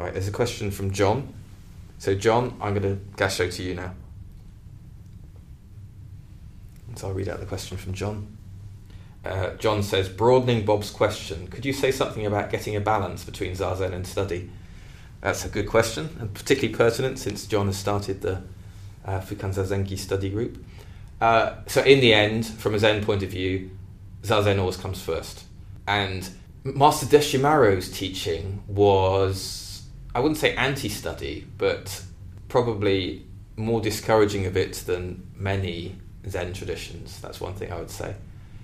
Right, there's a question from John. So John, I'm going to gasho to you now. So I'll read out the question from John. John says, broadening Bob's question, could you say something about getting a balance between Zazen and study? That's a good question, and particularly pertinent since John has started the Fukan Zazenki study group. So in the end, from a Zen point of view, Zazen always comes first. And Master Deshimaru's teaching was, I wouldn't say anti-study, but probably more discouraging of it than many Zen traditions. That's one thing I would say.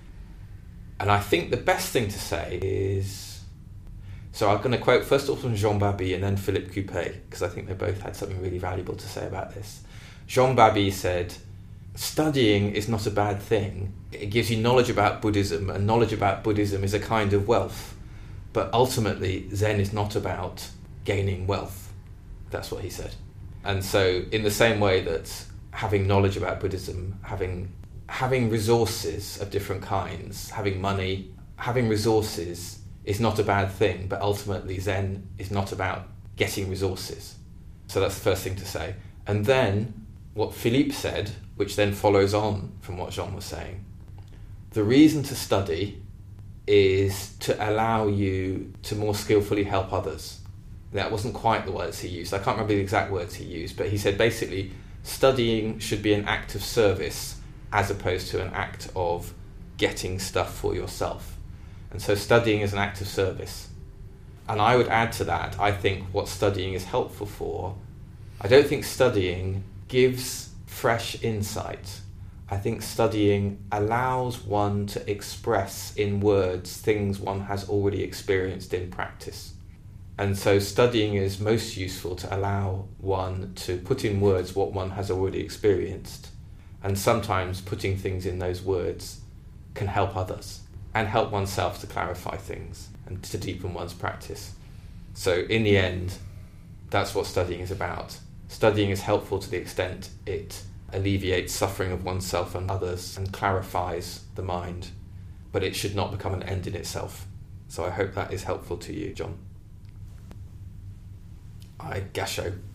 And I think the best thing to say is... So I'm going to quote first off from Jean Babi and then Philippe Coupé, because I think they both had something really valuable to say about this. Jean Babi said, studying is not a bad thing. It gives you knowledge about Buddhism, and knowledge about Buddhism is a kind of wealth. But ultimately, Zen is not about gaining wealth. That's what he said. And so in the same way that having knowledge about Buddhism, having resources of different kinds, having money, having resources is not a bad thing, but ultimately Zen is not about getting resources. So that's the first thing to say. And then what Philippe said, which then follows on from what Jean was saying, the reason to study is to allow you to more skillfully help others. That wasn't quite the words he used. I can't remember the exact words he used, but he said basically studying should be an act of service as opposed to an act of getting stuff for yourself. And so studying is an act of service. And I would add to that, I think what studying is helpful for, I don't think studying gives fresh insight. I think studying allows one to express in words things one has already experienced in practice. And so studying is most useful to allow one to put in words what one has already experienced. And sometimes putting things in those words can help others and help oneself to clarify things and to deepen one's practice. So in the end, that's what studying is about. Studying is helpful to the extent it alleviates suffering of oneself and others and clarifies the mind, but it should not become an end in itself. So I hope that is helpful to you, John. I gasho.